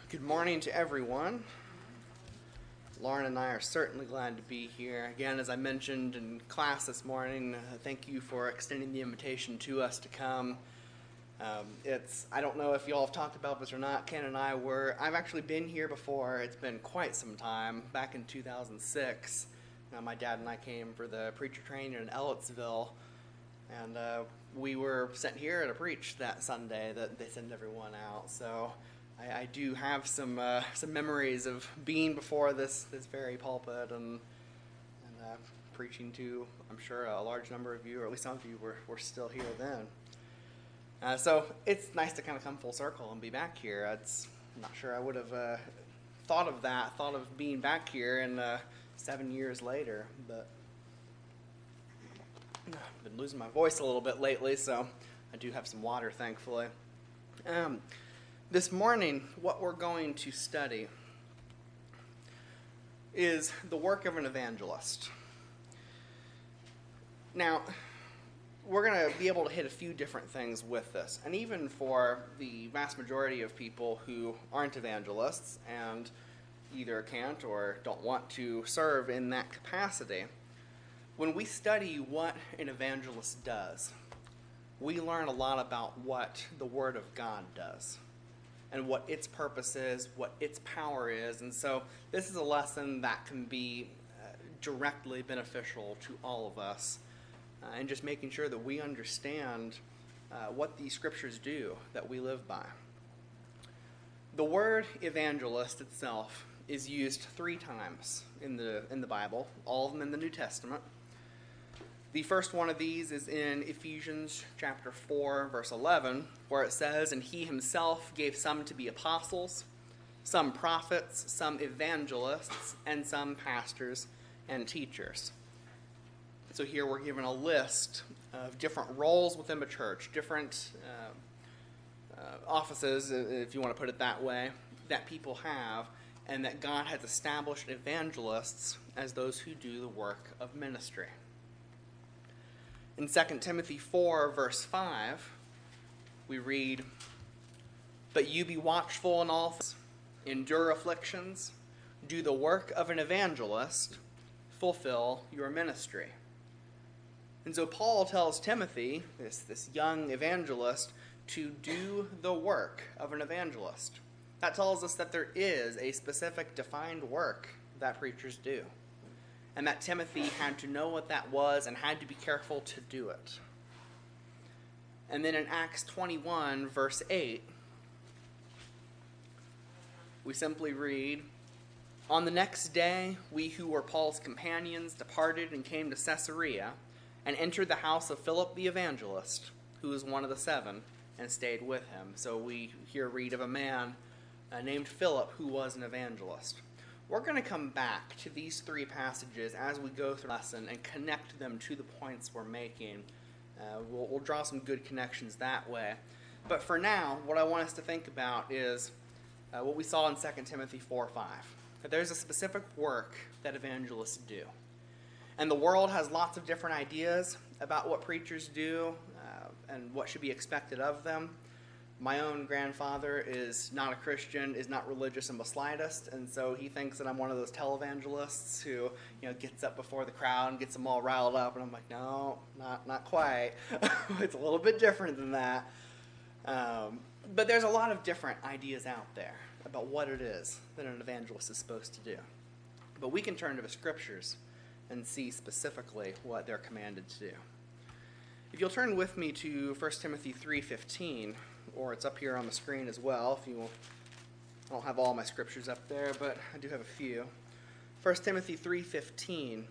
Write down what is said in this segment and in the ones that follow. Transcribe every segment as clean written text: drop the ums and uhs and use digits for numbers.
Good morning to everyone. Lauren and I are certainly glad to be here. Again, as I mentioned in class this morning, thank you for extending the invitation to us to come. I don't know if you all have talked about this or not, Ken and I've actually been here before. It's been quite some time, back in 2006. My dad and I came for the preacher training in Ellettsville, and we were sent here to preach that Sunday that they send everyone out. So I do have some memories of being before this very pulpit and preaching to, I'm sure, a large number of you, or at least some of you were still here then. So it's nice to kind of come full circle and be back here. I'm not sure I would have thought of being back here in 7 years later, but I've been losing my voice a little bit lately, so I do have some water, thankfully. This morning, what we're going to study is the work of an evangelist. Now, we're going to be able to hit a few different things with this, and even for the vast majority of people who aren't evangelists and either can't or don't want to serve in that capacity, when we study what an evangelist does, we learn a lot about what the Word of God does and what its purpose is, what its power is. And so this is a lesson that can be directly beneficial to all of us, and just making sure that we understand what these scriptures do that we live by. The word evangelist itself is used 3 times in the Bible, all of them in the New Testament. The first one of these is in Ephesians chapter 4, verse 11, where it says, "And he himself gave some to be apostles, some prophets, some evangelists, and some pastors and teachers." So here we're given a list of different roles within a church, different offices, if you want to put it that way, that people have, and that God has established evangelists as those who do the work of ministry. In 2 Timothy 4, verse 5, we read, "But you be watchful in all things, endure afflictions, do the work of an evangelist, fulfill your ministry." And so Paul tells Timothy, this young evangelist, to do the work of an evangelist. That tells us that there is a specific defined work that preachers do, and that Timothy had to know what that was and had to be careful to do it. And then in Acts 21, verse 8, we simply read, "On the next day, we who were Paul's companions departed and came to Caesarea, and entered the house of Philip the evangelist, who was one of the 7, and stayed with him." So we here read of a man named Philip who was an evangelist. We're going to come back to these 3 passages as we go through the lesson and connect them to the points we're making. We'll draw some good connections that way. But for now, what I want us to think about is what we saw in 2 Timothy 4:5. That there's a specific work that evangelists do. And the world has lots of different ideas about what preachers do and what should be expected of them. My own grandfather is not a Christian, is not religious in the slightest, and so he thinks that I'm one of those televangelists who, gets up before the crowd and gets them all riled up, and I'm like, no, not quite. It's a little bit different than that. But there's a lot of different ideas out there about what it is that an evangelist is supposed to do. But we can turn to the scriptures and see specifically what they're commanded to do. If you'll turn with me to 1 Timothy 3:15, or it's up here on the screen as well. I don't have all my scriptures up there, but I do have a few. 1 Timothy 3:15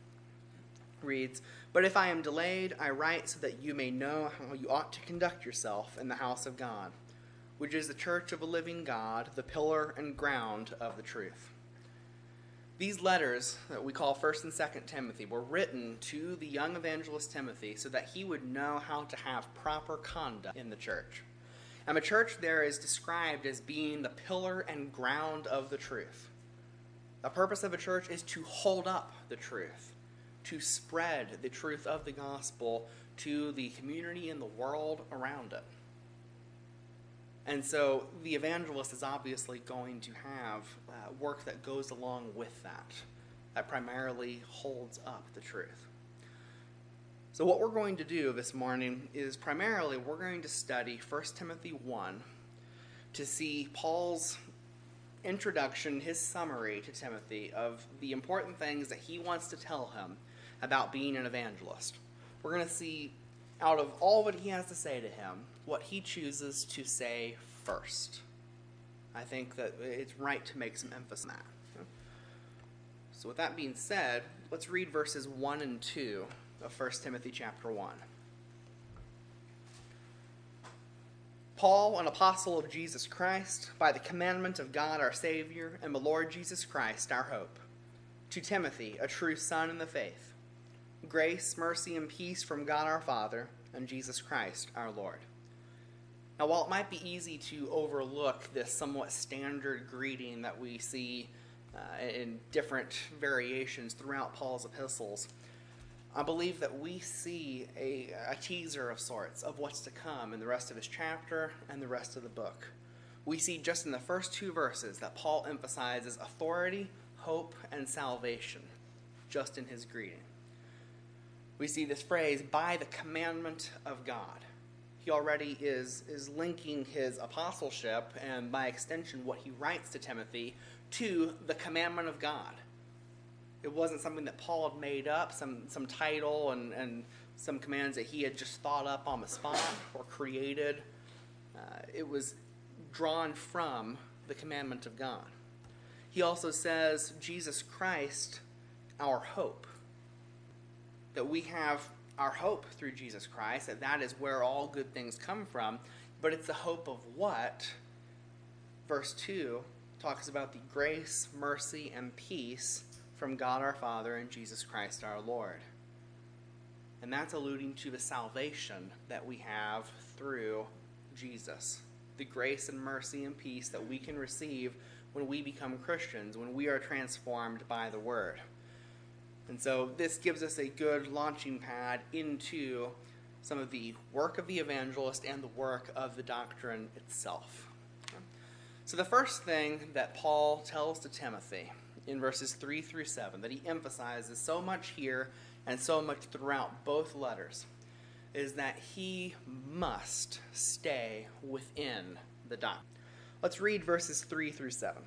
reads, "But if I am delayed, I write so that you may know how you ought to conduct yourself in the house of God, which is the church of a living God, the pillar and ground of the truth." These letters that we call 1 and 2 Timothy were written to the young evangelist Timothy so that he would know how to have proper conduct in the church. And the church there is described as being the pillar and ground of the truth. The purpose of a church is to hold up the truth, to spread the truth of the gospel to the community and the world around it. And so the evangelist is obviously going to have work that goes along with that primarily holds up the truth. So what we're going to do this morning is primarily we're going to study 1 Timothy 1 to see Paul's introduction, his summary to Timothy of the important things that he wants to tell him about being an evangelist. We're going to see, out of all what he has to say to him, what he chooses to say first. I think that it's right to make some emphasis on that. So with that being said, let's read verses 1 and 2 of 1 Timothy chapter 1. Paul, an apostle of Jesus Christ, by the commandment of God our Savior and the Lord Jesus Christ our hope, to Timothy, a true son in the faith, grace, mercy, and peace from God our Father and Jesus Christ our Lord. Now, while it might be easy to overlook this somewhat standard greeting that we see in different variations throughout Paul's epistles, I believe that we see a teaser of sorts of what's to come in the rest of his chapter and the rest of the book. We see just in the first 2 verses that Paul emphasizes authority, hope, and salvation just in his greeting. We see this phrase, by the commandment of God. He already is linking his apostleship and by extension what he writes to Timothy to the commandment of God. It wasn't something that Paul had made up, some title and some commands that he had just thought up on the spot or created. It was drawn from the commandment of God. He also says, Jesus Christ, our hope. That we have our hope through Jesus Christ, that is where all good things come from. But it's the hope of what? Verse 2 talks about the grace, mercy, and peace from God our Father and Jesus Christ our Lord. And that's alluding to the salvation that we have through Jesus. The grace and mercy and peace that we can receive when we become Christians, when we are transformed by the Word. And so this gives us a good launching pad into some of the work of the evangelist and the work of the doctrine itself. So the first thing that Paul tells to Timothy in verses 3 through 7, that he emphasizes so much here and so much throughout both letters, is that he must stay within the doctrine. Let's read verses 3 through 7.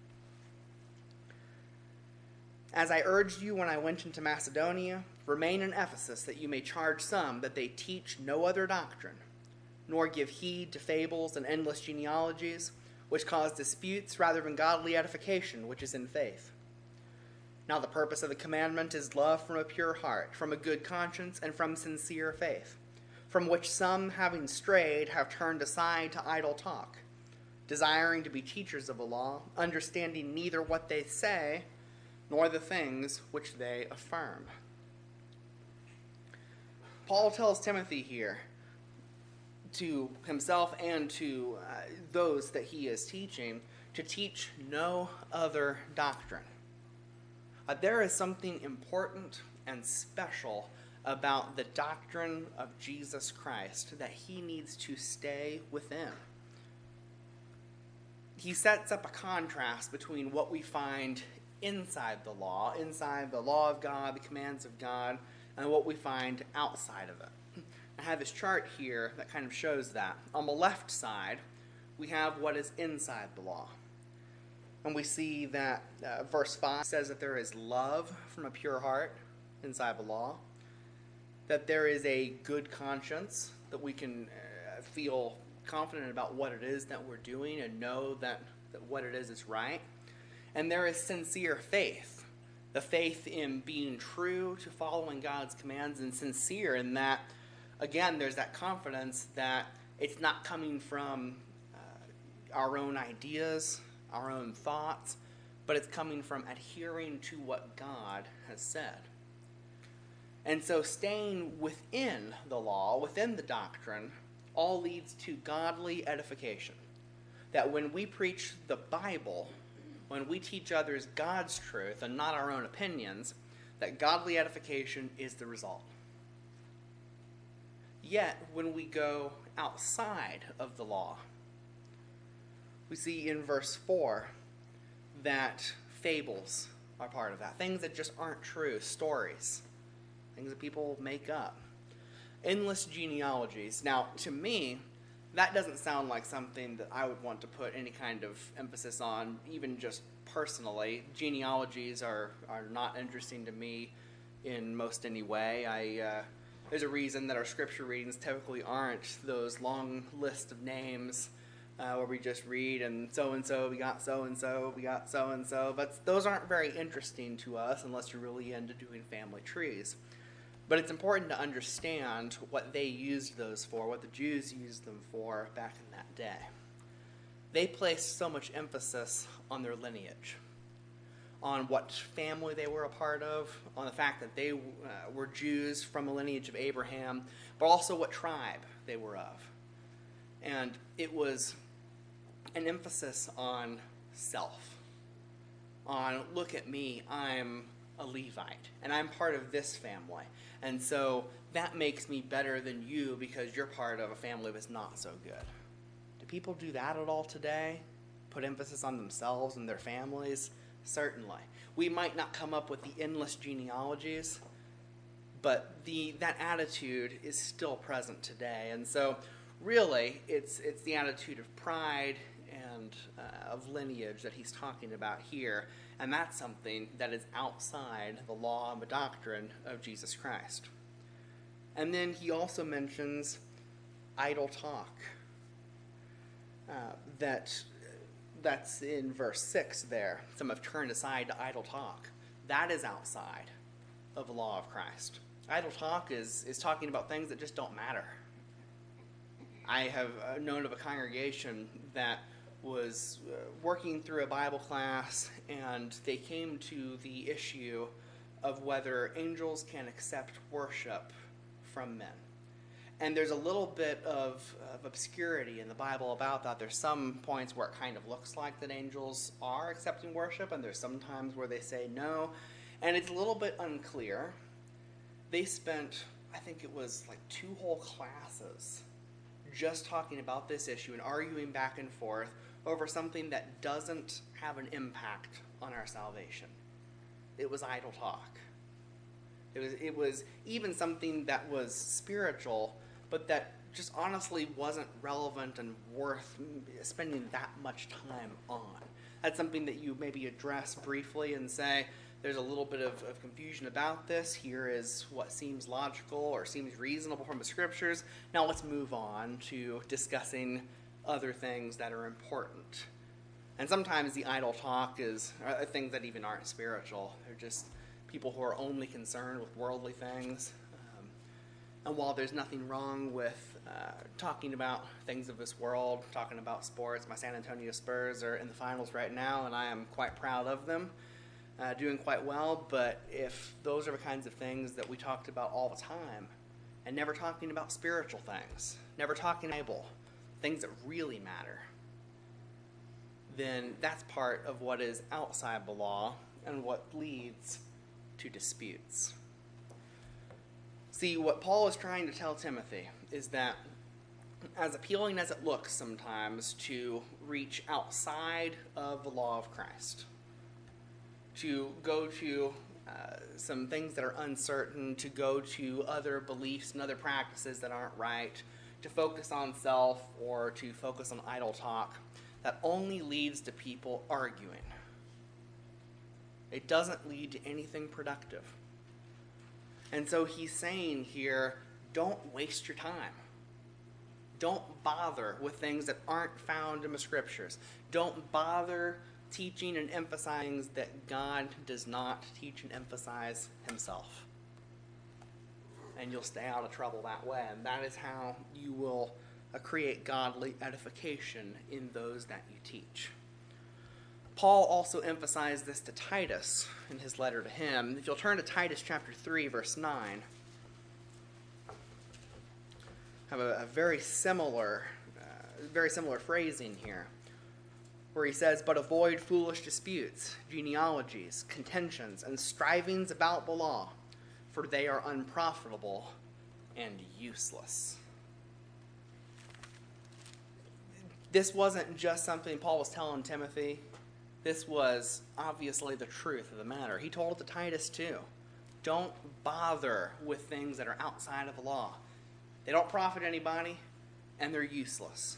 As I urged you when I went into Macedonia, remain in Ephesus, that you may charge some that they teach no other doctrine, nor give heed to fables and endless genealogies, which cause disputes rather than godly edification, which is in faith. Now the purpose of the commandment is love from a pure heart, from a good conscience, and from sincere faith, from which some, having strayed, have turned aside to idle talk, desiring to be teachers of the law, understanding neither what they say, nor the things which they affirm. Paul tells Timothy here, to himself and to those that he is teaching, to teach no other doctrine. There is something important and special about the doctrine of Jesus Christ that he needs to stay within. He sets up a contrast between what we find inside the law of God, the commands of God, and what we find outside of it. I have this chart here that kind of shows that. On the left side, we have what is inside the law. And we see that verse 5 says that there is love from a pure heart inside the law, that there is a good conscience, that we can feel confident about what it is that we're doing and know that what it is right. And there is sincere faith, the faith in being true to following God's commands, and sincere in that, again, there's that confidence that it's not coming from our own ideas, our own thoughts, but it's coming from adhering to what God has said. And so staying within the law, within the doctrine, all leads to godly edification. That when we preach the Bible, when we teach others God's truth and not our own opinions, that godly edification is the result. Yet, when we go outside of the law, We see in verse 4 that fables are part of that. Things that just aren't true, stories, things that people make up. Endless genealogies. Now, to me, that doesn't sound like something that I would want to put any kind of emphasis on, even just personally. Genealogies are not interesting to me in most any way. There's a reason that our scripture readings typically aren't those long lists of names where we just read and so, we got so-and-so, we got so-and-so. But those aren't very interesting to us unless you're really into doing family trees. But it's important to understand what they used those for, what the Jews used them for back in that day. They placed so much emphasis on their lineage, on what family they were a part of, on the fact that they were Jews from the lineage of Abraham, but also what tribe they were of. And it was an emphasis on self, on look at me, I'm a Levite, and I'm part of this family. And so that makes me better than you because you're part of a family that's not so good. Do people do that at all today? Put emphasis on themselves and their families? Certainly. We might not come up with the endless genealogies, but that attitude is still present today. And so really, it's the attitude of pride and of lineage that he's talking about here. And that's something that is outside the law and the doctrine of Jesus Christ. And then he also mentions idle talk. That's in verse 6 there. Some have turned aside to idle talk. That is outside of the law of Christ. Idle talk is talking about things that just don't matter. I have known of a congregation that was working through a Bible class, and they came to the issue of whether angels can accept worship from men. And there's a little bit of obscurity in the Bible about that. There's some points where it kind of looks like that angels are accepting worship, and there's some times where they say no. And it's a little bit unclear. They spent, I think it was like 2 whole classes just talking about this issue and arguing back and forth over something that doesn't have an impact on our salvation. It was idle talk. It was even something that was spiritual, but that just honestly wasn't relevant and worth spending that much time on. That's something that you maybe address briefly and say, there's a little bit of confusion about this. Here is what seems logical or seems reasonable from the scriptures. Now let's move on to discussing other things that are important. And sometimes the idle talk are things that even aren't spiritual. They're just people who are only concerned with worldly things. And while there's nothing wrong with talking about things of this world, talking about sports, my San Antonio Spurs are in the finals right now, and I am quite proud of them, doing quite well. But if those are the kinds of things that we talked about all the time, and never talking about spiritual things, never talking Bible, things that really matter, then that's part of what is outside the law and what leads to disputes. See, what Paul is trying to tell Timothy is that as appealing as it looks sometimes to reach outside of the law of Christ, to go to some things that are uncertain, to go to other beliefs and other practices that aren't right, to focus on self or to focus on idle talk, that only leads to people arguing. It doesn't lead to anything productive. And so he's saying here, don't waste your time. Don't bother with things that aren't found in the scriptures. Don't bother teaching and emphasizing that God does not teach and emphasize himself. And you'll stay out of trouble that way. And that is how you will create godly edification in those that you teach. Paul also emphasized this to Titus in his letter to him. If you'll turn to Titus chapter 3, verse 9, I have a very similar phrasing here, where he says, "But avoid foolish disputes, genealogies, contentions, and strivings about the law, for they are unprofitable and useless." This wasn't just something Paul was telling Timothy. This was obviously the truth of the matter. He told it to Titus too. Don't bother with things that are outside of the law. They don't profit anybody, and they're useless.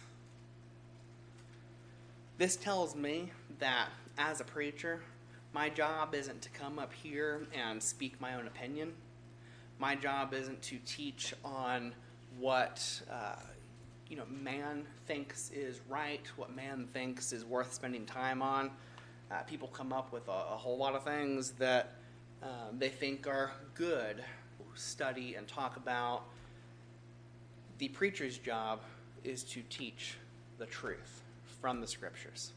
This tells me that as a preacher, my job isn't to come up here and speak my own opinion. My job isn't to teach on what man thinks is right, what man thinks is worth spending time on. People come up with a whole lot of things that they think are good, study and talk about. The preacher's job is to teach the truth from the Scriptures.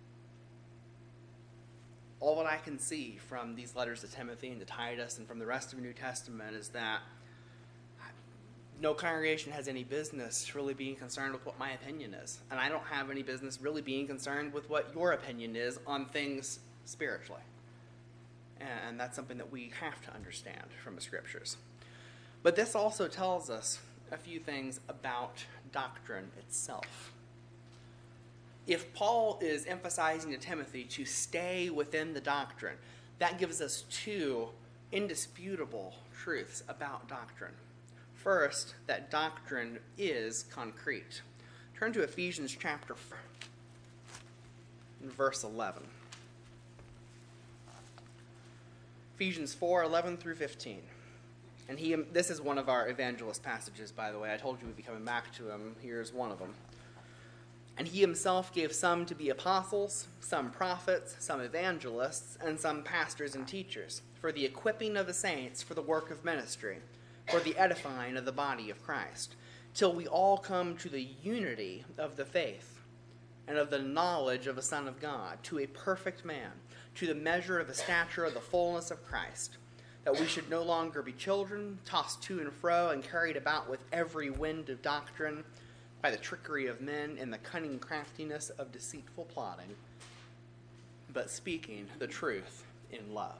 All that I can see from these letters to Timothy and to Titus and from the rest of the New Testament is that no congregation has any business really being concerned with what my opinion is. And I don't have any business really being concerned with what your opinion is on things spiritually. And that's something that we have to understand from the Scriptures. But this also tells us a few things about doctrine itself. If Paul is emphasizing to Timothy to stay within the doctrine, that gives us two indisputable truths about doctrine. First, that doctrine is concrete. Turn to Ephesians chapter 4, verse 11. Ephesians 4:11 through 15. And this is one of our evangelist passages, by the way. I told you we'd be coming back to him. Here's one of them. And he himself gave some to be apostles, some prophets, some evangelists, and some pastors and teachers, for the equipping of the saints for the work of ministry, for the edifying of the body of Christ, till we all come to the unity of the faith and of the knowledge of the Son of God, to a perfect man, to the measure of the stature of the fullness of Christ, that we should no longer be children, tossed to and fro and carried about with every wind of doctrine, by the trickery of men and the cunning craftiness of deceitful plotting, but speaking the truth in love.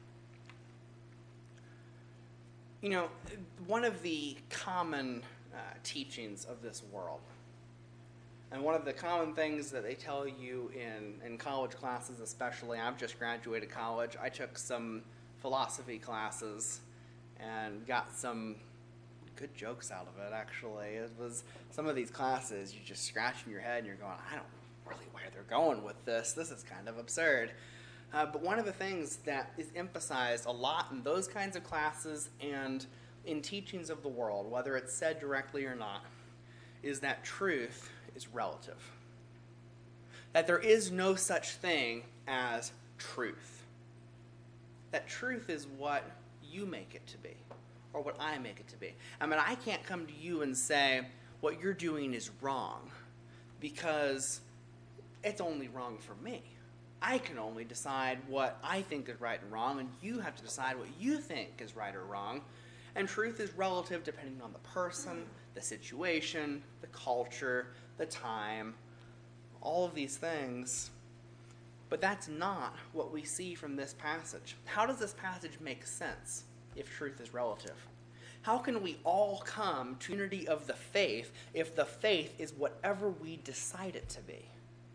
You know, one of the common teachings of this world, and one of the common things that they tell you in college classes especially, I've just graduated college, I took some philosophy classes and got some good jokes out of it, actually. It was some of these classes, you're just scratching your head and you're going, I don't really where they're going with this. This is kind of absurd. But one of the things that is emphasized a lot in those kinds of classes and in teachings of the world, whether it's said directly or not, is that truth is relative. That there is no such thing as truth. That truth is what you make it to be, or what I make it to be. I mean, I can't come to you and say, what you're doing is wrong, because it's only wrong for me. I can only decide what I think is right and wrong, and you have to decide what you think is right or wrong. And truth is relative depending on the person, the situation, the culture, the time, all of these things. But that's not what we see from this passage. How does this passage make sense if truth is relative? How can we all come to unity of the faith if the faith is whatever we decide it to be?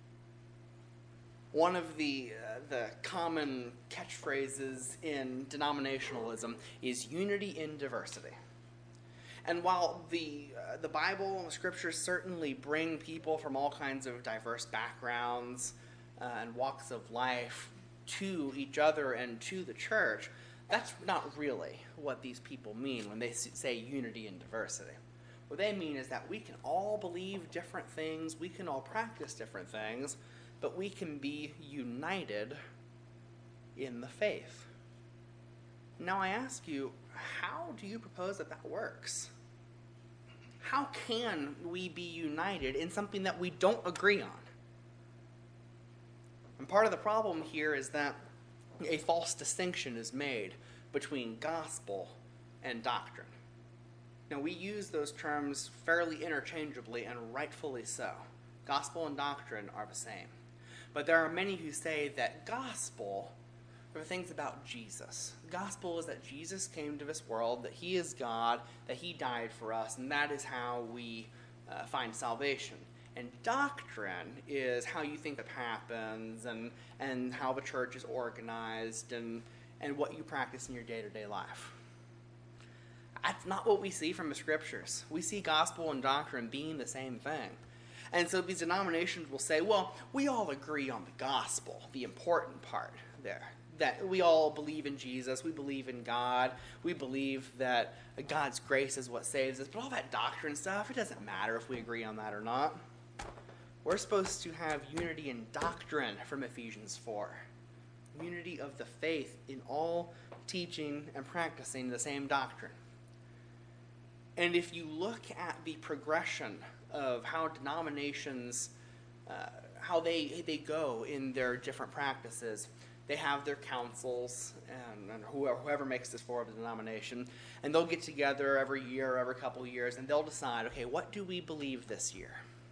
One of the common catchphrases in denominationalism is unity in diversity. And while the Bible and the Scriptures certainly bring people from all kinds of diverse backgrounds and walks of life to each other and to the church, that's not really what these people mean when they say unity in diversity. What they mean is that we can all believe different things, we can all practice different things, but we can be united in the faith. Now I ask you, how do you propose that that works? How can we be united in something that we don't agree on? And part of the problem here is that a false distinction is made between gospel and doctrine. Now, we use those terms fairly interchangeably, and rightfully so. Gospel and doctrine are the same. But there are many who say that gospel are things about Jesus. The gospel is that Jesus came to this world, that he is God, that he died for us, and that is how we find salvation. And doctrine is how you think it happens and how the church is organized and what you practice in your day-to-day life. That's not what we see from the scriptures. We see gospel and doctrine being the same thing. And so these denominations will say, well, we all agree on the gospel, the important part there. That we all believe in Jesus, we believe in God, we believe that God's grace is what saves us. But all that doctrine stuff, it doesn't matter if we agree on that or not. We're supposed to have unity in doctrine from Ephesians 4. Unity of the faith in all teaching and practicing the same doctrine. And if you look at the progression of how denominations, how they go in their different practices, they have their councils, and whoever makes this for the denomination, and they'll get together every year or every couple of years, and they'll decide, okay, what do we believe this year?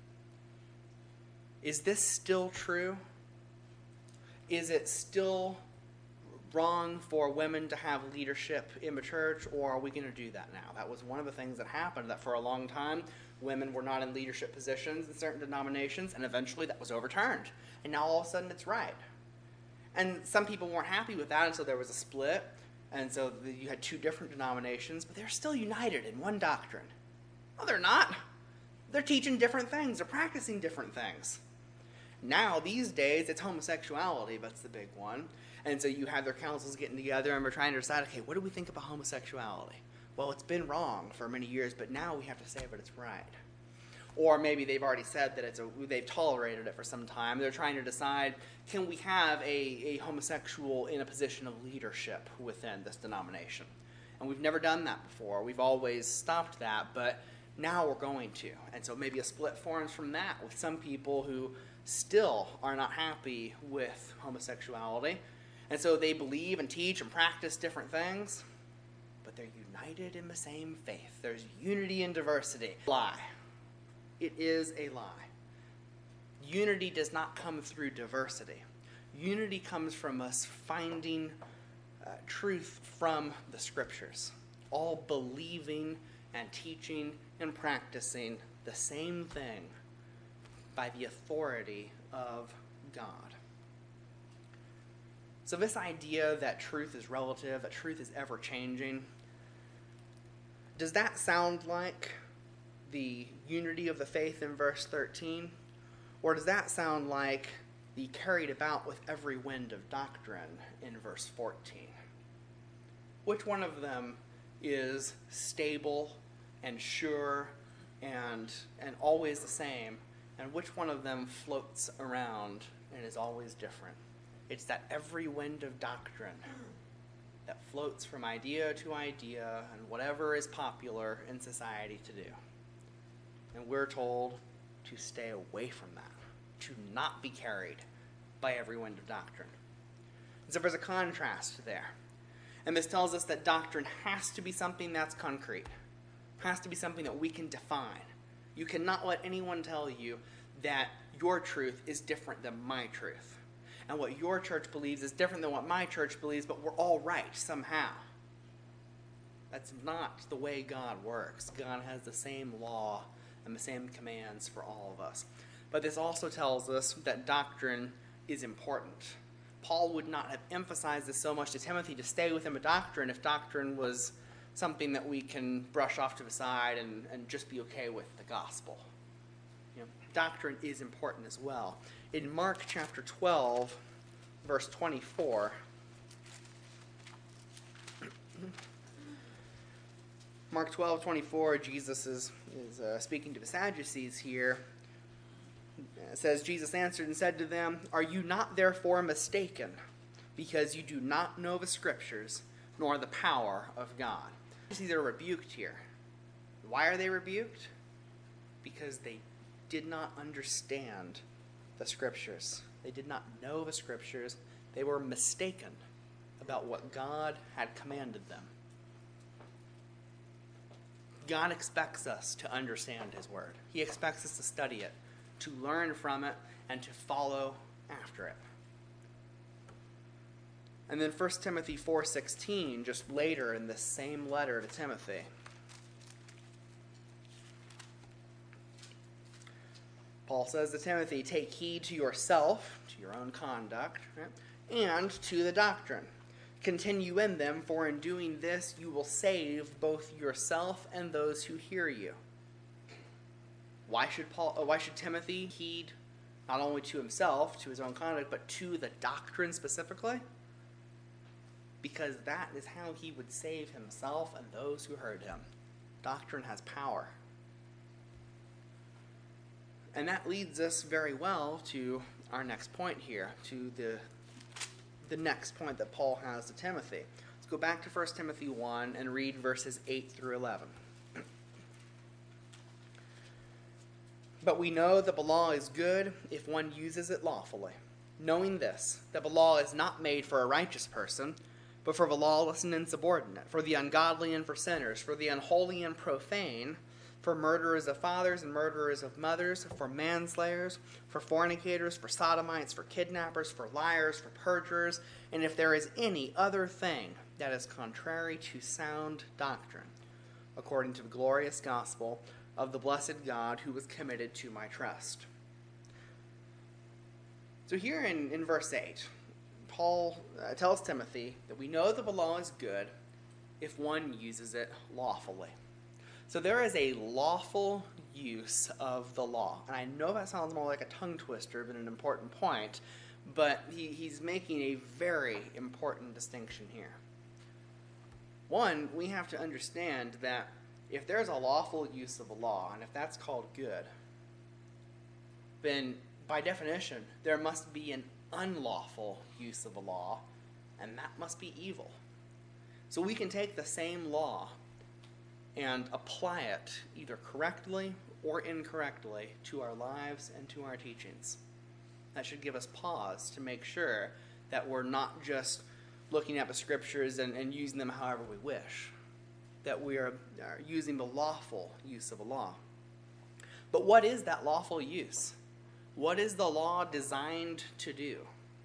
Is this still true? Is it still wrong for women to have leadership in the church, or are we going to do that now? That was one of the things that happened, that for a long time, women were not in leadership positions in certain denominations, and eventually that was overturned. And now all of a sudden it's right. And some people weren't happy with that, and so there was a split, and so you had two different denominations, but they're still united in one doctrine. No, they're not. They're teaching different things. They're practicing different things. Now, these days, it's homosexuality, that's the big one. And so you have their councils getting together, and we're trying to decide, okay, what do we think about homosexuality? Well, it's been wrong for many years, but now we have to say that it's right. Or maybe they've already said that they've tolerated it for some time. They're trying to decide, can we have a homosexual in a position of leadership within this denomination? And we've never done that before. We've always stopped that, but now we're going to. And so maybe a split forms from that with some people who still are not happy with homosexuality. And so they believe and teach and practice different things, but they're united in the same faith. There's unity in diversity. Lie. It is a lie. Unity does not come through diversity. Unity comes from us finding truth from the scriptures, all believing and teaching and practicing the same thing by the authority of God. So this idea that truth is relative, that truth is ever-changing, does that sound like the unity of the faith in verse 13? Or does that sound like the carried about with every wind of doctrine in verse 14? Which one of them is stable and sure and always the same, and which one of them floats around and is always different? It's that every wind of doctrine that floats from idea to idea and whatever is popular in society to do. And we're told to stay away from that, to not be carried by every wind of doctrine. And so there's a contrast there. And this tells us that doctrine has to be something that's concrete, has to be something that we can define. You cannot let anyone tell you that your truth is different than my truth. And what your church believes is different than what my church believes, but we're all right somehow. That's not the way God works. God has the same law and the same commands for all of us. But this also tells us that doctrine is important. Paul would not have emphasized this so much to Timothy to stay with him a doctrine if doctrine was something that we can brush off to the side and just be okay with the gospel. You know, doctrine is important as well. In Mark chapter 12, verse 24, Mark 12:24, Jesus is speaking to the Sadducees here. It says, Jesus answered and said to them, "Are you not therefore mistaken, because you do not know the Scriptures, nor the power of God?" Sadducees are rebuked here. Why are they rebuked? Because they did not understand the Scriptures. They did not know the Scriptures. They were mistaken about what God had commanded them. God expects us to understand His Word. He expects us to study it, to learn from it, and to follow after it. And then 1 Timothy 4:16, just later in this same letter to Timothy, Paul says to Timothy, take heed to yourself, to your own conduct, right? And to the doctrine. Continue in them, for in doing this you will save both yourself and those who hear you. Why should Timothy heed not only to himself, to his own conduct, but to the doctrine specifically? Because that is how he would save himself and those who heard him. Doctrine has power. And that leads us very well to our next point here, to the next point that Paul has to Timothy. Let's go back to 1 Timothy 1 and read verses 8 through 11. But we know that the law is good if one uses it lawfully, knowing this, that the law is not made for a righteous person, but for the lawless and insubordinate, for the ungodly and for sinners, for the unholy and profane, for murderers of fathers and murderers of mothers, for manslayers, for fornicators, for sodomites, for kidnappers, for liars, for perjurers, and if there is any other thing that is contrary to sound doctrine, according to the glorious gospel of the blessed God who was committed to my trust. So here in verse 8, Paul tells Timothy that we know that the law is good if one uses it lawfully. So there is a lawful use of the law. And I know that sounds more like a tongue twister than an important point, but he's making a very important distinction here. One, we have to understand that if there's a lawful use of the law, and if that's called good, then by definition, there must be an unlawful use of the law, and that must be evil. So we can take the same law and apply it either correctly or incorrectly to our lives and to our teachings. That should give us pause to make sure that we're not just looking at the scriptures and using them however we wish, that we are using the lawful use of the law. But what is that lawful use? What is the law designed to do?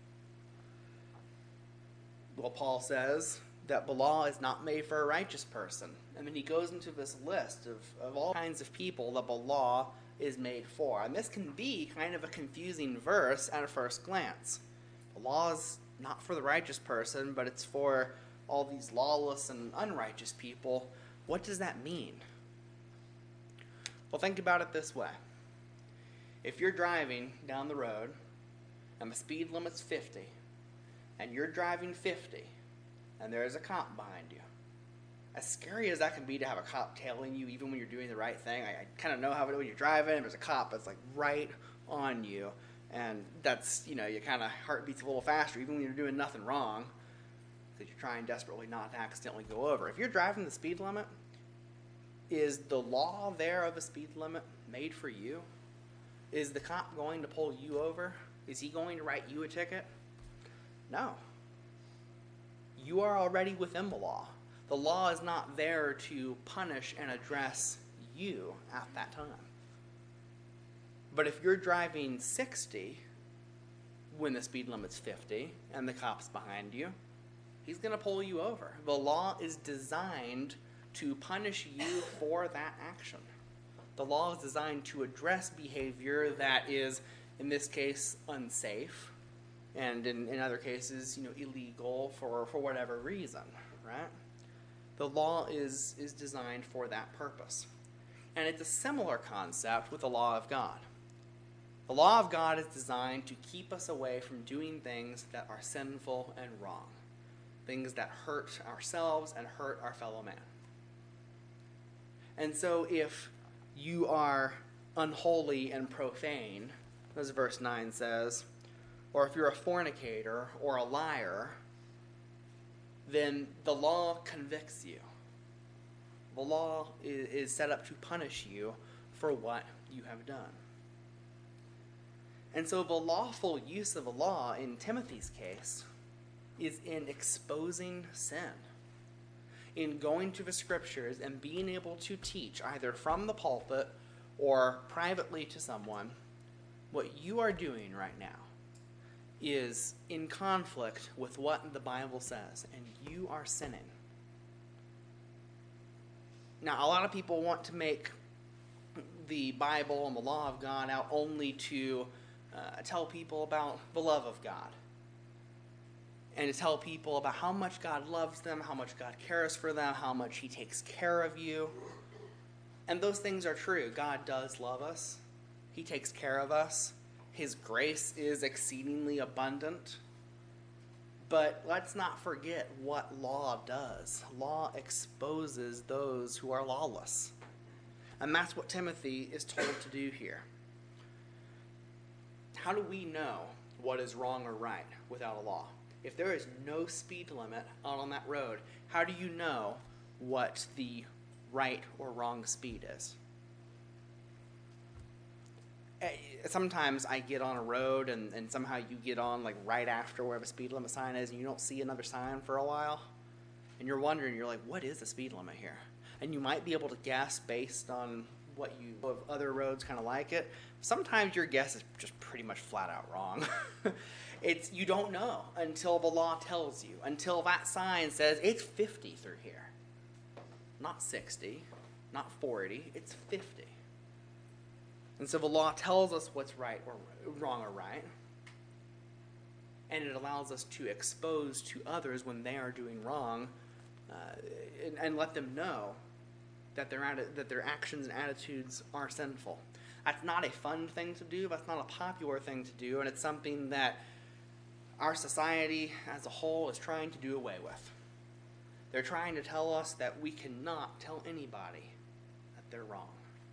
Well, Paul says that the law is not made for a righteous person. And then he goes into this list of all kinds of people that the law is made for. And this can be kind of a confusing verse at a first glance. The law is not for the righteous person, but it's for all these lawless and unrighteous people. What does that mean? Well, think about it this way. If you're driving down the road and the speed limit's 50, and you're driving 50, and there's a cop behind you, as scary as that can be to have a cop tailing you even when you're doing the right thing, I kind of know how it is when you're driving and there's a cop that's like right on you, and that's, your kind of heart beats a little faster even when you're doing nothing wrong because you're trying desperately not to accidentally go over. If you're driving the speed limit, is the law there of the speed limit made for you? Is the cop going to pull you over? Is he going to write you a ticket? No. You are already within the law. The law is not there to punish and address you at that time. But if you're driving 60 when the speed limit's 50 and the cop's behind you, he's going to pull you over. The law is designed to punish you for that action. The law is designed to address behavior that is, in this case, unsafe, and in other cases, illegal for whatever reason, right? The law is designed for that purpose. And it's a similar concept with the law of God. The law of God is designed to keep us away from doing things that are sinful and wrong, things that hurt ourselves and hurt our fellow man. And so if you are unholy and profane, as verse 9 says, or if you're a fornicator or a liar, then the law convicts you. The law is set up to punish you for what you have done. And so the lawful use of the law in Timothy's case is in exposing sin, in going to the scriptures and being able to teach either from the pulpit or privately to someone what you are doing right now is in conflict with what the Bible says, and you are sinning. Now, a lot of people want to make the Bible and the law of God out only to tell people about the love of God. And to tell people about how much God loves them, how much God cares for them, how much he takes care of you. And those things are true. God does love us. He takes care of us. His grace is exceedingly abundant. But let's not forget what law does. Law exposes those who are lawless. And that's what Timothy is told to do here. How do we know what is wrong or right without a law? If there is no speed limit out on that road, how do you know what the right or wrong speed is? Sometimes I get on a road and somehow you get on like right after where the speed limit sign is and you don't see another sign for a while. And you're wondering, you're like, what is the speed limit here? And you might be able to guess based on what you know of other roads kind of like it. Sometimes your guess is just pretty much flat out wrong. You don't know until the law tells you, until that sign says it's 50 through here. Not 60, not 40, it's 50. And so the law tells us what's right or wrong or right. And it allows us to expose to others when they are doing wrong and let them know that their actions and attitudes are sinful. That's not a fun thing to do. That's not a popular thing to do. And it's something that our society as a whole is trying to do away with. They're trying to tell us that we cannot tell anybody that they're wrong.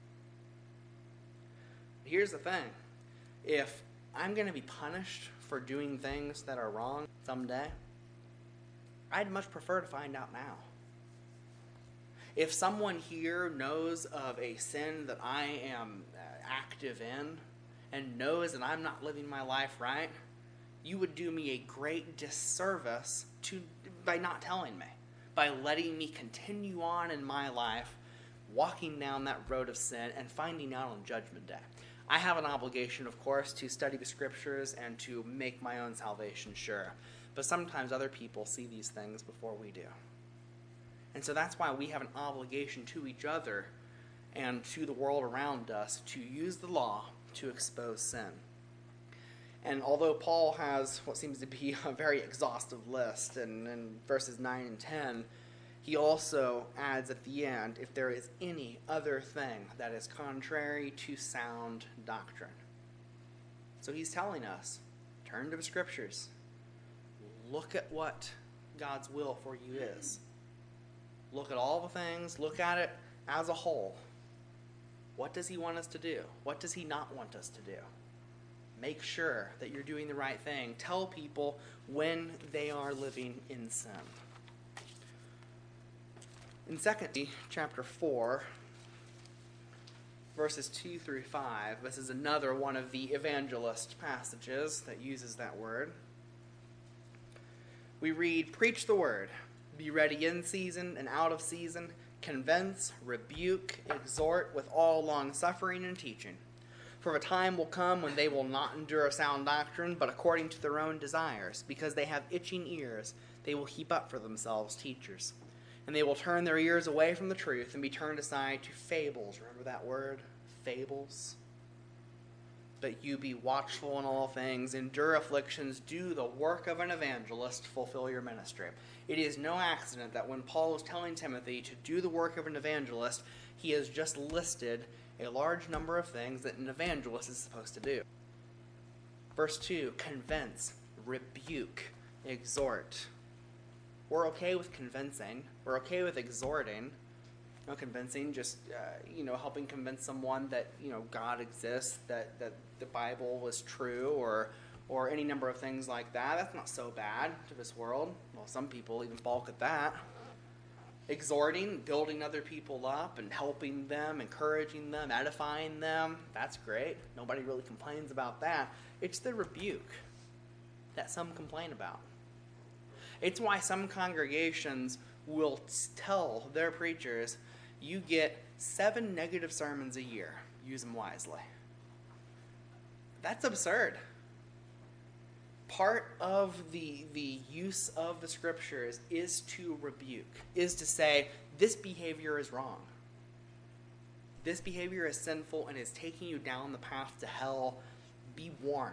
Here's the thing. If I'm going to be punished for doing things that are wrong someday, I'd much prefer to find out now. If someone here knows of a sin that I am active in and knows that I'm not living my life right, you would do me a great disservice by not telling me, by letting me continue on in my life, walking down that road of sin and finding out on Judgment Day. I have an obligation, of course, to study the Scriptures and to make my own salvation sure. But sometimes other people see these things before we do. And so that's why we have an obligation to each other and to the world around us to use the law to expose sin. And although Paul has what seems to be a very exhaustive list in verses 9 and 10, he also adds at the end, if there is any other thing that is contrary to sound doctrine. So he's telling us, turn to the Scriptures. Look at what God's will for you is. Look at all the things. Look at it as a whole. What does he want us to do? What does he not want us to do? Make sure that you're doing the right thing. Tell people when they are living in sin. In 2 Timothy chapter 4, verses 2 through 5, this is another one of the evangelist passages that uses that word. We read, "Preach the word, be ready in season and out of season, convince, rebuke, exhort with all long-suffering and teaching. For a time will come when they will not endure sound doctrine, but according to their own desires, because they have itching ears, they will heap up for themselves teachers. And they will turn their ears away from the truth and be turned aside to fables." Remember that word? Fables. "But you be watchful in all things, endure afflictions, do the work of an evangelist, fulfill your ministry." It is no accident that when Paul is telling Timothy to do the work of an evangelist, he has just listed a large number of things that an evangelist is supposed to do. Verse 2, convince, rebuke, exhort. We're okay with convincing. We're okay with exhorting. No convincing, just helping convince someone that God exists, that the Bible is true, or any number of things like that. That's not so bad to this world. Well, some people even balk at that. Exhorting, building other people up and helping them, encouraging them, edifying them. That's great. Nobody really complains about that. It's the rebuke that some complain about. It's why some congregations will tell their preachers, you get 7 negative sermons a year. Use them wisely. That's absurd. Part of the use of the Scriptures is to rebuke, is to say, this behavior is wrong. this behavior is sinful and is taking you down the path to hell, be warned.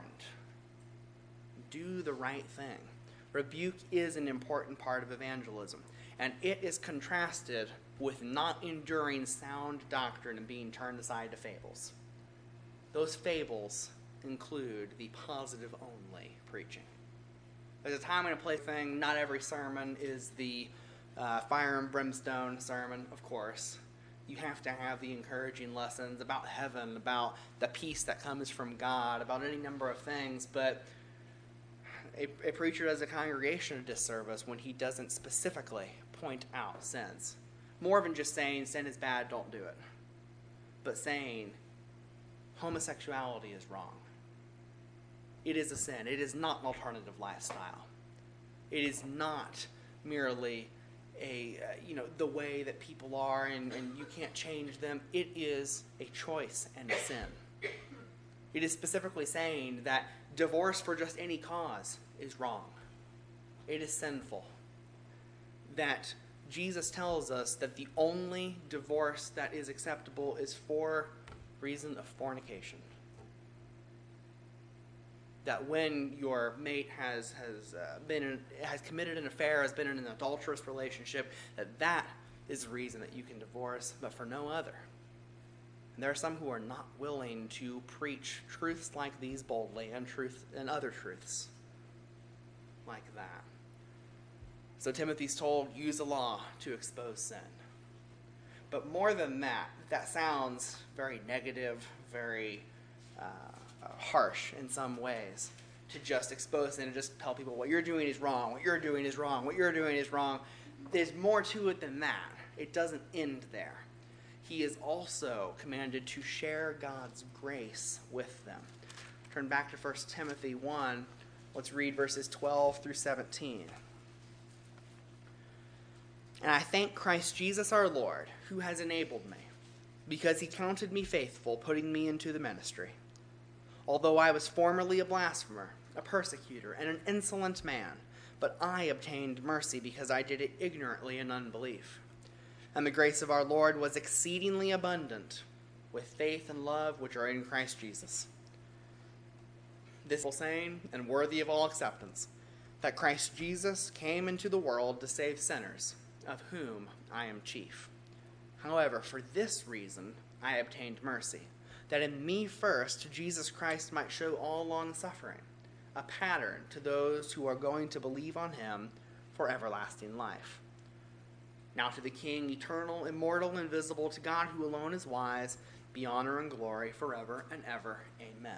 Do the right thing. Rebuke is an important part of evangelism, and it is contrasted with not enduring sound doctrine and being turned aside to fables. Those fables include the positive only preaching. There's a time and a place thing. Not every sermon is the fire and brimstone sermon, of course. You have to have the encouraging lessons about heaven, about the peace that comes from God, about any number of things, but a preacher does a congregation a disservice when he doesn't specifically point out sins. More than just saying sin is bad, don't do it. But saying homosexuality is wrong. It is a sin. It is not an alternative lifestyle. It is not merely the way that people are and you can't change them. It is a choice and a sin. It is specifically saying that divorce for just any cause is wrong. It is sinful. That Jesus tells us that the only divorce that is acceptable is for reason of fornication. That when your mate has committed an affair, has been in an adulterous relationship, that is the reason that you can divorce, but for no other. And there are some who are not willing to preach truths like these boldly and other truths like that. So Timothy's told, use the law to expose sin. But more than that, that sounds very negative, very harsh in some ways, to just expose sin and just tell people what you're doing is wrong, what you're doing is wrong, what you're doing is wrong. There's more to it than that. It doesn't end there. He is also commanded to share God's grace with them. Turn back to 1 Timothy 1. Let's read verses 12 through 17. And I thank Christ Jesus our Lord, who has enabled me, because he counted me faithful, putting me into the ministry. Although I was formerly a blasphemer, a persecutor, and an insolent man, but I obtained mercy because I did it ignorantly in unbelief. And the grace of our Lord was exceedingly abundant, with faith and love which are in Christ Jesus. This is saying, and worthy of all acceptance, that Christ Jesus came into the world to save sinners, of whom I am chief. However, for this reason I obtained mercy, that in me first Jesus Christ might show all long-suffering, a pattern to those who are going to believe on him for everlasting life. Now to the King, eternal, immortal, invisible, to God who alone is wise, be honor and glory forever and ever. Amen.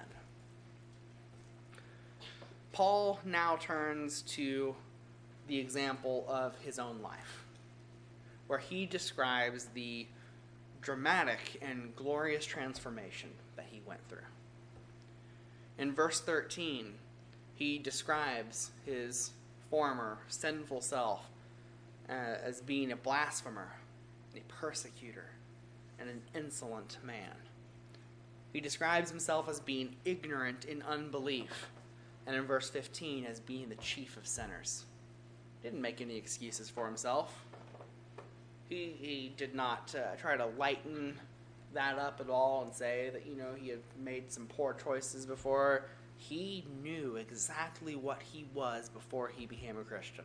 Paul now turns to the example of his own life, where he describes the dramatic and glorious transformation that he went through. In verse 13, he describes his former sinful self as being a blasphemer, a persecutor, and an insolent man. He describes himself as being ignorant in unbelief, and in verse 15 as being the chief of sinners. He didn't make any excuses for himself. He did not try to lighten that up at all and say that, he had made some poor choices before. He knew exactly what he was before he became a Christian.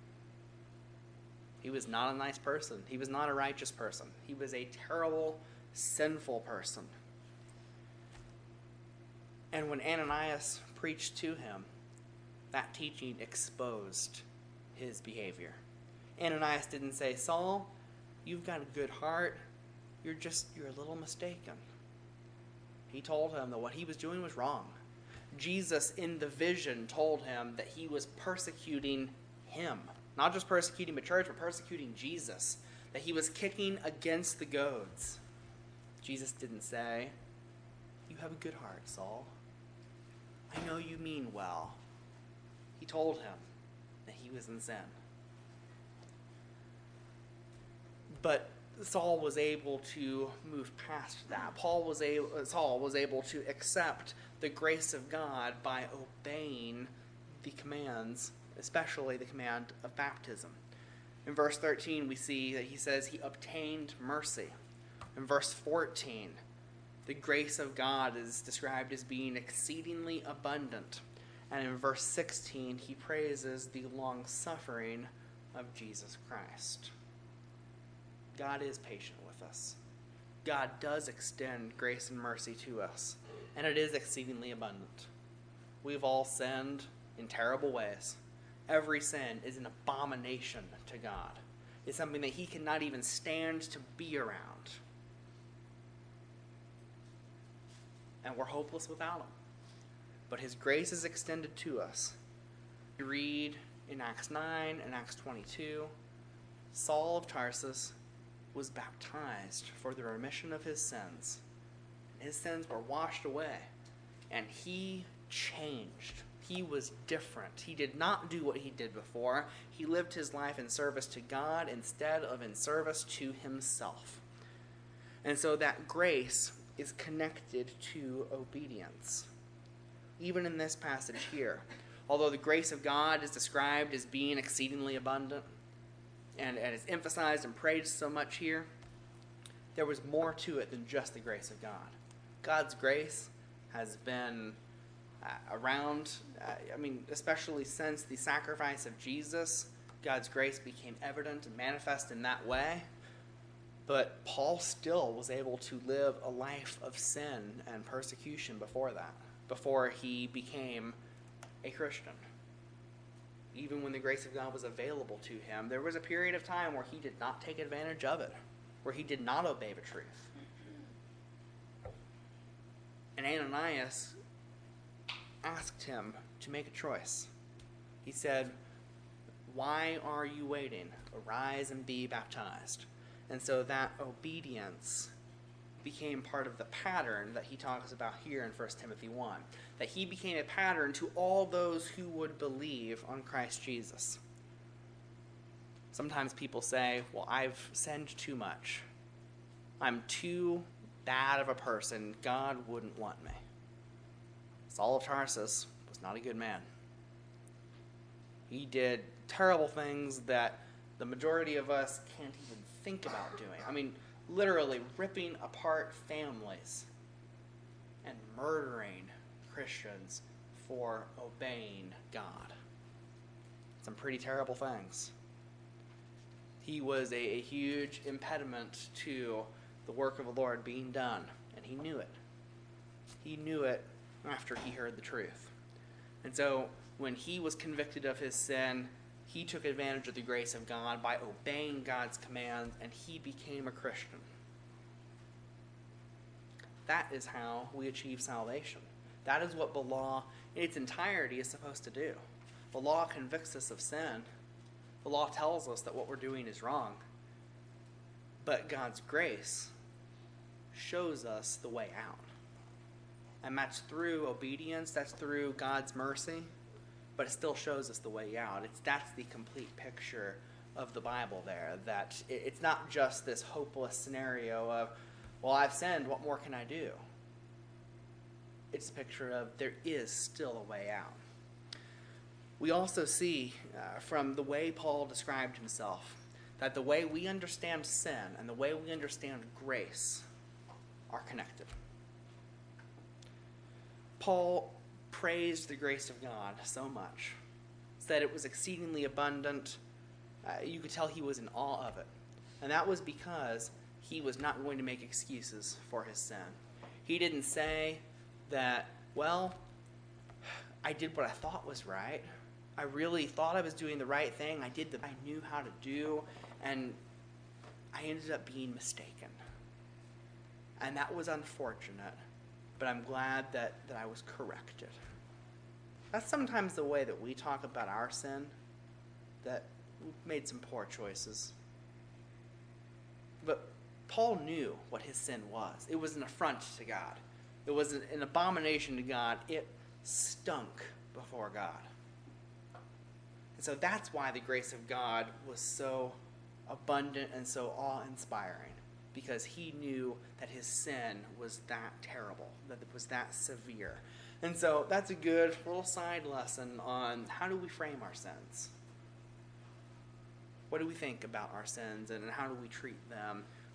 He was not a nice person. He was not a righteous person. He was a terrible, sinful person. And when Ananias preached to him, that teaching exposed his behavior. Ananias didn't say, Saul, you've got a good heart. You're a little mistaken. He told him that what he was doing was wrong. Jesus, in the vision, told him that he was persecuting him. Not just persecuting the church, but persecuting Jesus. That he was kicking against the goads. Jesus didn't say, you have a good heart, Saul. I know you mean well. He told him that he was in sin. But Saul was able to move past that. Saul was able to accept the grace of God by obeying the commands, especially the command of baptism. In verse 13, we see that he says he obtained mercy. In verse 14, the grace of God is described as being exceedingly abundant. And in verse 16, he praises the long-suffering of Jesus Christ. God is patient with us. God does extend grace and mercy to us, and it is exceedingly abundant. We've all sinned in terrible ways. Every sin is an abomination to God. It's something that he cannot even stand to be around. And we're hopeless without him. But his grace is extended to us. We read in Acts 9 and Acts 22, Saul of Tarsus was baptized for the remission of his sins. His sins were washed away, and he changed. He was different. He did not do what he did before. He lived his life in service to God instead of in service to himself. And so that grace is connected to obedience. Even in this passage here, although the grace of God is described as being exceedingly abundant, and is emphasized and praised so much here, there was more to it than just the grace of God. God's grace has been around, especially since the sacrifice of Jesus. God's grace became evident and manifest in that way. But Paul still was able to live a life of sin and persecution before he became a Christian. Even when the grace of God was available to him, there was a period of time where he did not take advantage of it, where he did not obey the truth. And Ananias asked him to make a choice. He said, "Why are you waiting? Arise and be baptized." And so that obedience became part of the pattern that he talks about here in 1 Timothy 1. That he became a pattern to all those who would believe on Christ Jesus. Sometimes people say, well, I've sinned too much. I'm too bad of a person. God wouldn't want me. Saul of Tarsus was not a good man. He did terrible things that the majority of us can't even think about doing. Literally ripping apart families and murdering Christians for obeying God. Some pretty terrible things. He was a huge impediment to the work of the Lord being done, and he knew it. He knew it after he heard the truth. And so when he was convicted of his sin, he took advantage of the grace of God by obeying God's commands, and he became a Christian. That is how we achieve salvation. That is what the law in its entirety is supposed to do. The law convicts us of sin. The law tells us that what we're doing is wrong. But God's grace shows us the way out. And that's through obedience, that's through God's mercy, but it still shows us the way out. That's the complete picture of the Bible there, that it's not just this hopeless scenario of, well, I've sinned, what more can I do? It's a picture of there is still a way out. We also see from the way Paul described himself that the way we understand sin and the way we understand grace are connected. Paul praised the grace of God so much, said it was exceedingly abundant. You could tell he was in awe of it. And that was because he was not going to make excuses for his sin. He didn't say that, well, I did what I thought was right. I really thought I was doing the right thing. I did what I knew how to do, and I ended up being mistaken. And that was unfortunate, but I'm glad that I was corrected. That's sometimes the way that we talk about our sin, that we've made some poor choices. But Paul knew what his sin was. It was an affront to God. It was an abomination to God. It stunk before God. And so that's why the grace of God was so abundant and so awe-inspiring, because he knew that his sin was that terrible, that it was that severe. And so that's a good little side lesson on how do we frame our sins. What do we think about our sins, and how do we treat them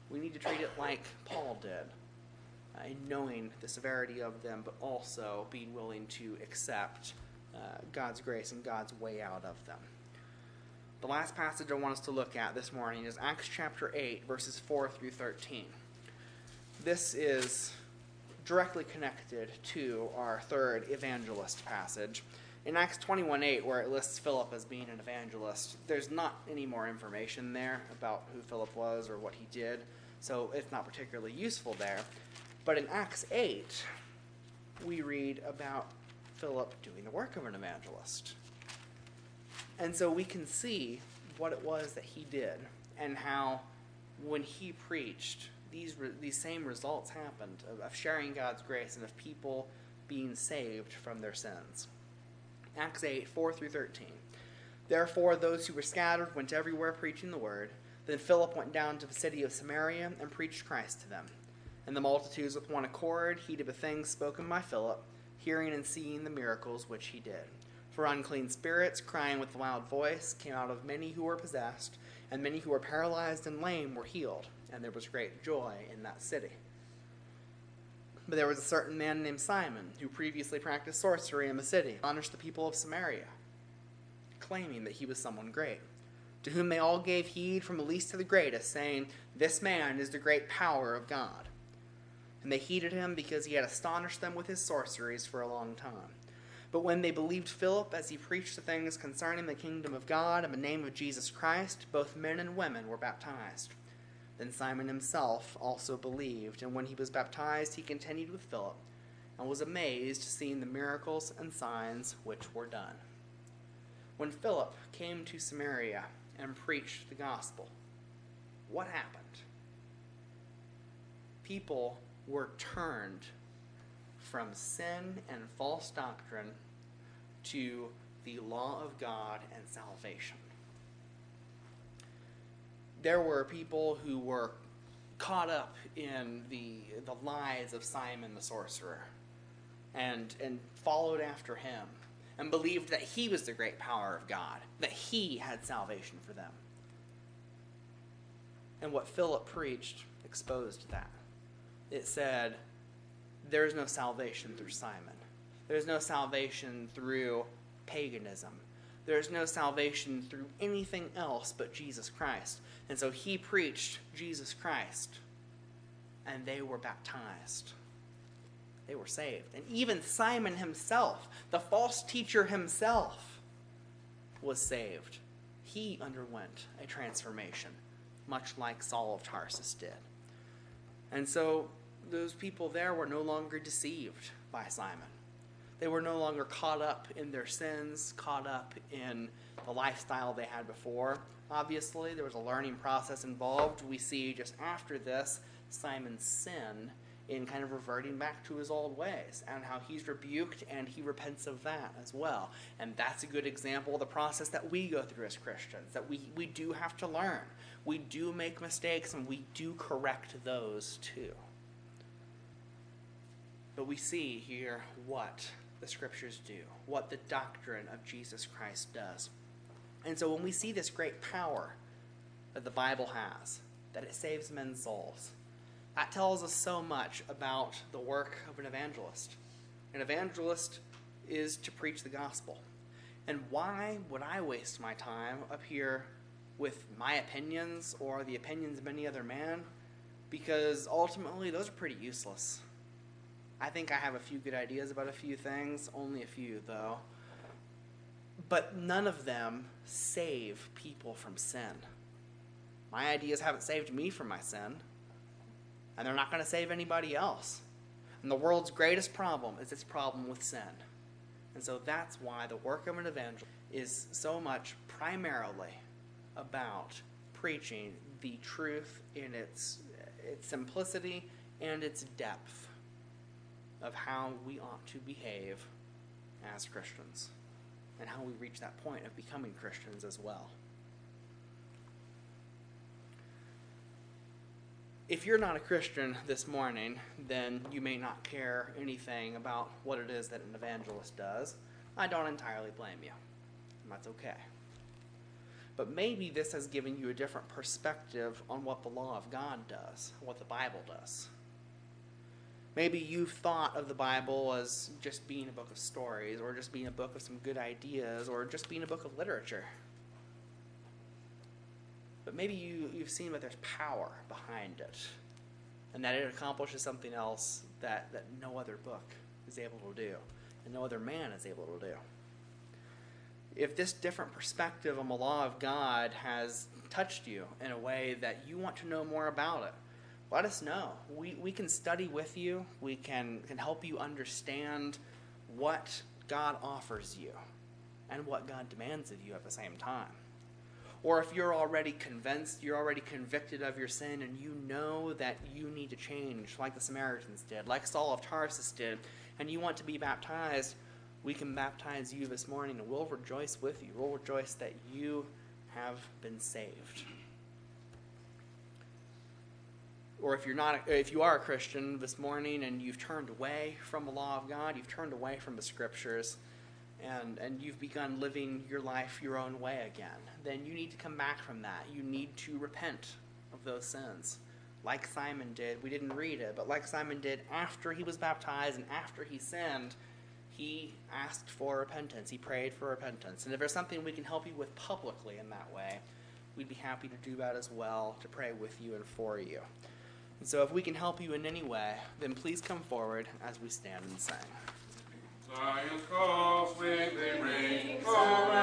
We need to treat it like Paul did, knowing the severity of them, but also being willing to accept God's grace and God's way out of them. The last passage I want us to look at this morning is Acts chapter 8, verses 4 through 13. This is directly connected to our third evangelist passage. In Acts 21:8, where it lists Philip as being an evangelist, there's not any more information there about who Philip was or what he did, so it's not particularly useful there. But in Acts 8, we read about Philip doing the work of an evangelist. And so we can see what it was that he did and how when he preached, these same results happened of sharing God's grace and of people being saved from their sins. Acts 8, 4 through 13. Therefore, those who were scattered went everywhere preaching the word. Then Philip went down to the city of Samaria and preached Christ to them. And the multitudes with one accord heeded the things spoken by Philip, hearing and seeing the miracles which he did. For unclean spirits, crying with a loud voice, came out of many who were possessed, and many who were paralyzed and lame were healed, and there was great joy in that city. But there was a certain man named Simon, who previously practiced sorcery in the city, and astonished the people of Samaria, claiming that he was someone great, to whom they all gave heed from the least to the greatest, saying, "This man is the great power of God." And they heeded him because he had astonished them with his sorceries for a long time. But when they believed Philip as he preached the things concerning the kingdom of God and the name of Jesus Christ, both men and women were baptized. Then Simon himself also believed, and when he was baptized, he continued with Philip, and was amazed seeing the miracles and signs which were done. When Philip came to Samaria and preached the gospel, what happened? People were turned from sin and false doctrine to the law of God and salvation. There were people who were caught up in the lies of Simon the sorcerer and followed after him and believed that he was the great power of God, that he had salvation for them. And what Philip preached exposed that. It said, there is no salvation through Simon. There is no salvation through paganism. There is no salvation through anything else but Jesus Christ. And so he preached Jesus Christ, and they were baptized. They were saved. And even Simon himself, the false teacher himself, was saved. He underwent a transformation, much like Saul of Tarsus did. And so those people there were no longer deceived by Simon. They were no longer caught up in their sins, caught up in the lifestyle they had before. Obviously, there was a learning process involved. We see just after this, Simon's sin in kind of reverting back to his old ways and how he's rebuked and he repents of that as well. And that's a good example of the process that we go through as Christians, that we do have to learn. We do make mistakes and we do correct those too. But we see here what the scriptures do, what the doctrine of Jesus Christ does. And so when we see this great power that the Bible has, that it saves men's souls, that tells us so much about the work of an evangelist. An evangelist is to preach the gospel. And why would I waste my time up here with my opinions or the opinions of any other man? Because ultimately those are pretty useless. I think I have a few good ideas about a few things, only a few though. But none of them save people from sin. My ideas haven't saved me from my sin, and they're not going to save anybody else. And the world's greatest problem is its problem with sin. And so that's why the work of an evangelist is so much primarily about preaching the truth in its simplicity and its depth of how we ought to behave as Christians and how we reach that point of becoming Christians as well. If you're not a Christian this morning, then you may not care anything about what it is that an evangelist does. I don't entirely blame you, and that's okay. But maybe this has given you a different perspective on what the law of God does, what the Bible does. Maybe you've thought of the Bible as just being a book of stories, or just being a book of some good ideas, or just being a book of literature. But maybe you've seen that there's power behind it, and that it accomplishes something else that no other book is able to do, and no other man is able to do. If this different perspective on the law of God has touched you in a way that you want to know more about it, let us know. We can study with you. We can help you understand what God offers you and what God demands of you at the same time. Or if you're already convinced, you're already convicted of your sin, and you know that you need to change like the Samaritans did, like Saul of Tarsus did, and you want to be baptized, we can baptize you this morning, and we'll rejoice with you. We'll rejoice that you have been saved. Or if you are a Christian this morning and you've turned away from the law of God, you've turned away from the Scriptures, and you've begun living your life your own way again, then you need to come back from that. You need to repent of those sins. Like Simon did. We didn't read it, but like Simon did after he was baptized and after he sinned, he asked for repentance. He prayed for repentance. And if there's something we can help you with publicly in that way, we'd be happy to do that as well, to pray with you and for you. And so if we can help you in any way, then please come forward as we stand and sing. Zion's calls, when they ring,